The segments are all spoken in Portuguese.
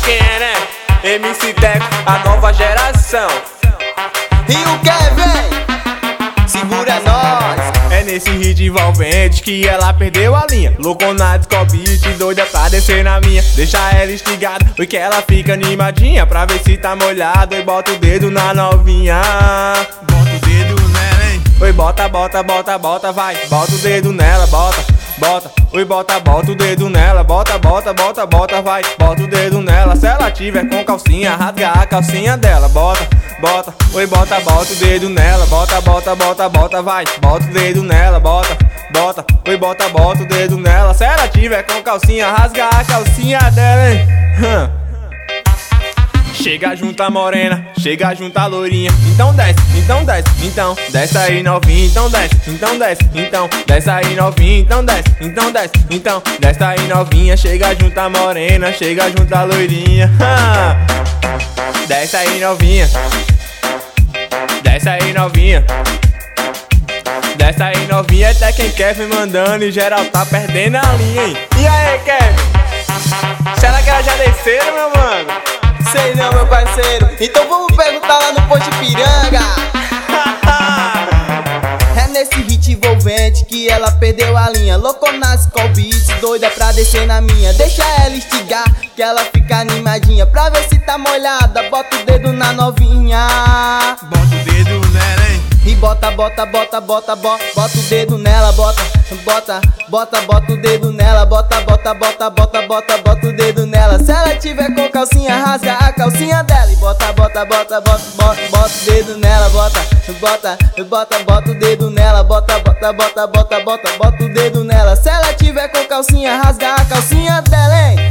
quem é, né? MC Teco, a nova geração. E o Kevin, segura nós. É nesse hit envolvente que ela perdeu a linha. Louco na disco beat, doida pra descer na minha. Deixa ela instigada, oi que ela fica animadinha. Pra ver se tá molhado, e bota o dedo na novinha. Bota o dedo nela, hein? Oi, bota, bota, bota, bota, vai. Bota o dedo nela, bota, bota. Oi, bota, bota o dedo nela, bota, bota, bota, bota, vai. Bota o dedo nela, se ela tiver com calcinha, rasga a calcinha dela, bota, bota. Oi, bota, bota o dedo nela, bota, bota, bota, bota, vai. Bota o dedo nela, bota, bota. Oi, bota, bota o dedo nela, se ela tiver com calcinha, rasga a calcinha dela, hein? Chega junto a morena, chega junto a loirinha. Então desce, então desce, então desce aí novinha. Então desce, então desce, então desce aí novinha. Então desce, então desce, então desce aí novinha. Chega junto a morena, chega junto a loirinha. Desce aí novinha, desce aí novinha, desce aí novinha. Até quem quer vem mandando e geral tá perdendo a linha, hein? E aí, Kevin? Será que elas já desceram, meu mano? Sei não, meu parceiro. Então vamos perguntar lá no Posto Ipiranga. É nesse hit envolvente que ela perdeu a linha. Louco nas call beats, doida pra descer na minha. Deixa ela instigar, que ela fica animadinha. Pra ver se tá molhada, bota o dedo na novinha. Bota o dedo nela, hein? E bota, bota, bota, bota, bota, bota o dedo nela, bota, bota, bota, bota o dedo nela, bota, bota, bota, bota, bota, bota o dedo nela. Se ela tiver com calcinha, rasga a calcinha dela. E bota, bota, bota, bota, bota, bota o dedo nela, bota, bota, bota, bota o dedo nela, bota, bota, bota, bota, bota, bota o dedo nela. Se ela tiver com calcinha, rasga a calcinha dela, hein?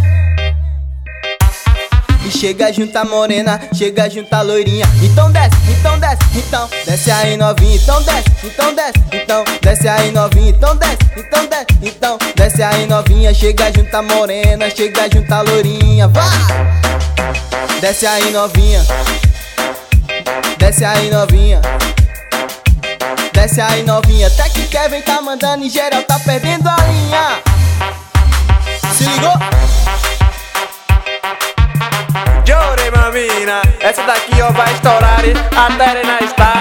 E chega junto a morena, chega junto a loirinha. Então desce, então desce, então desce aí novinha. Então desce, então desce, então desce aí novinha. Então desce, então desce, então desce aí novinha. Chega junto a morena, chega junto a loirinha. Vai! Desce aí novinha, desce aí novinha, desce aí novinha. Até que Kevin tá mandando em geral, tá perdendo a linha. Se ligou? Mamina, essa daqui ó vai estourar até na estátua.